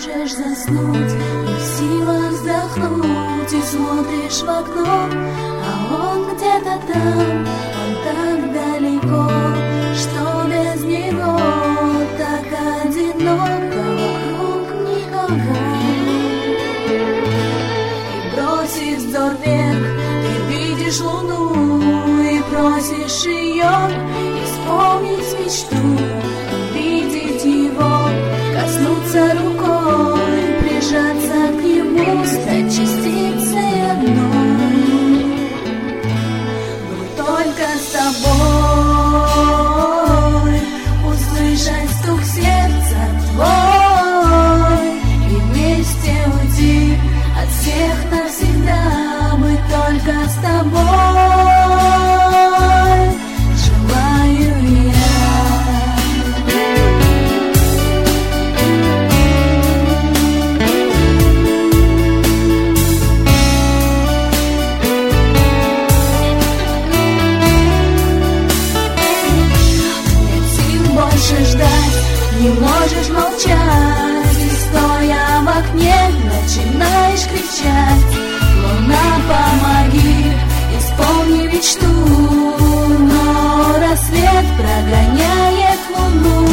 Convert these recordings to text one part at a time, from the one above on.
можешь заснуть, не в силах вздохнуть, и смотришь в окно, а он где-то там, он так далеко, что без него так одиноко, вокруг никого. И бросив взор вверх, ты видишь луну и просишь ее исполнить мечту, увидеть его, коснуться рукой, прижаться к нему, стать частицей одной. Быть только с тобой, услышать стук сердца твой и вместе уйти от всех навсегда. Быть только с тобой желаю я. Не можешь молчать, и стоя в окне начинаешь кричать: луна, помоги, исполни мечту. Но рассвет прогоняет луну,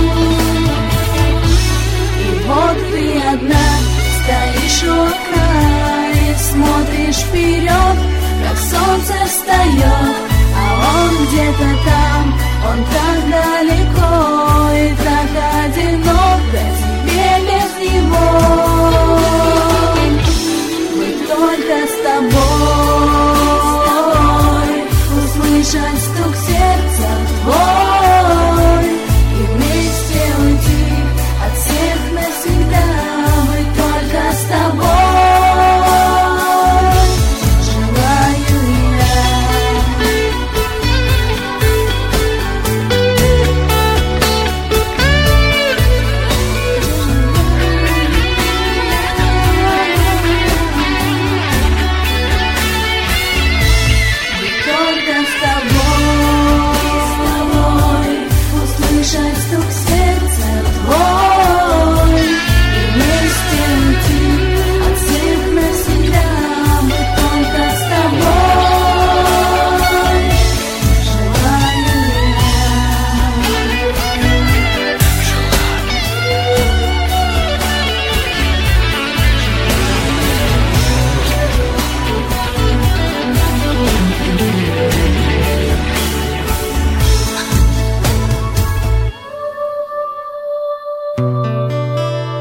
и вот ты одна стоишь у окна и смотришь вперед, как солнце встает, а он где-то там, он так далеко и так одиноко, тебе без него. Быть только с тобой, услышать стук сердца твой и вместе уйти от всех навсегда. Быть только с тобой желаю я. Услышать стук сердца твой и вместе уйти от всех навсегда. Быть только с тобой желаю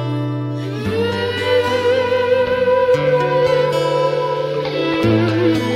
я.